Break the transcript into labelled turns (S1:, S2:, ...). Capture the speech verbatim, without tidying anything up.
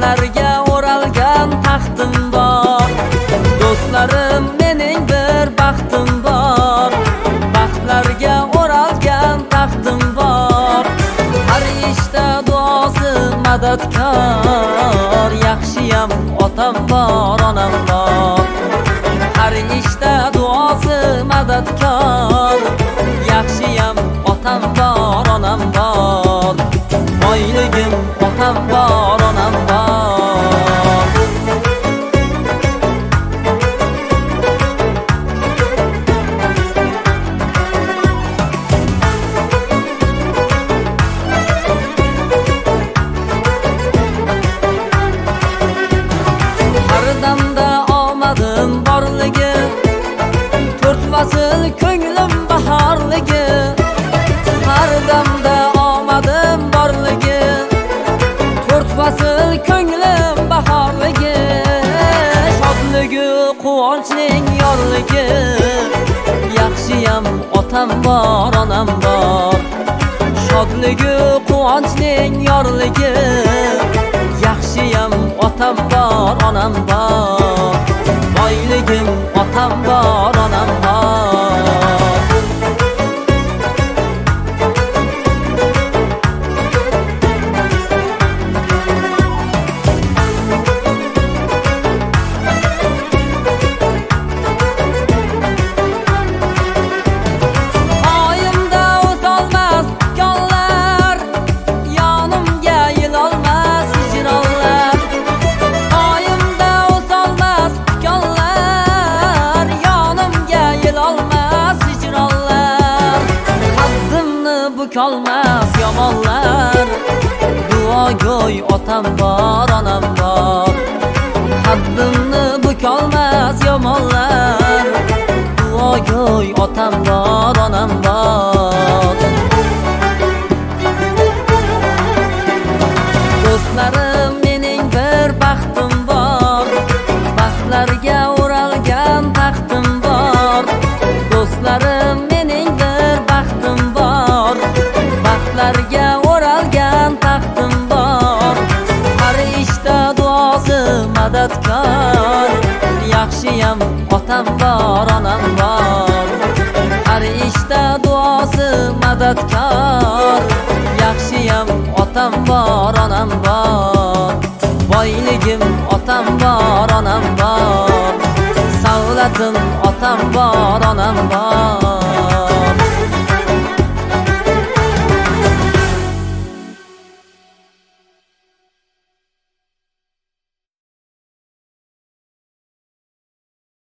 S1: baxtlarga o'ralgan taxtim bor. Do'stlarim, mening bir baxtim bor. Baxtlarga o'ralgan taxtim bor. Har ishda duosi madadkor. Yaxshiyam otam bor, onam bor. Har ishda duosi madadkor. Yaxshiyam otam bor, onam bor. Boyligim otam bor, onam bor. Har damda omadim borligi, to'rt fasl ko'nglim bahorligi. Har damda omadim borligi, to'rt fasl ko'nglim bahorligi. Shodligi quvonchning yorligi. Yaxshiyam otam bor, onam bor. Shodligi quvonchning yorligi. Yaxshiyam otam bor, onam bor. Boyligim otam bor, onam bor. Olmaz yomonlar. Duogo'y otam bor, onam bor. Haddimni bukolmas yomonlar. Duogo'y otam bor, onam bor. Do'stlarim, mening bir baxtim bor. Baxtlarga o'ralgan taxtim bor. Do'stlarim, mening bir baxtim bor. Baxtlarga o'ralgan taxtim bor. Har ishda duosi madadkor. Yaxshiyam otam bor, onam bor. Har ishda duosi madadkor. Yaxshiyam otam bor, onam bor. Boyligim otam bor, onam bor. Savlatim otam bor, onam bor.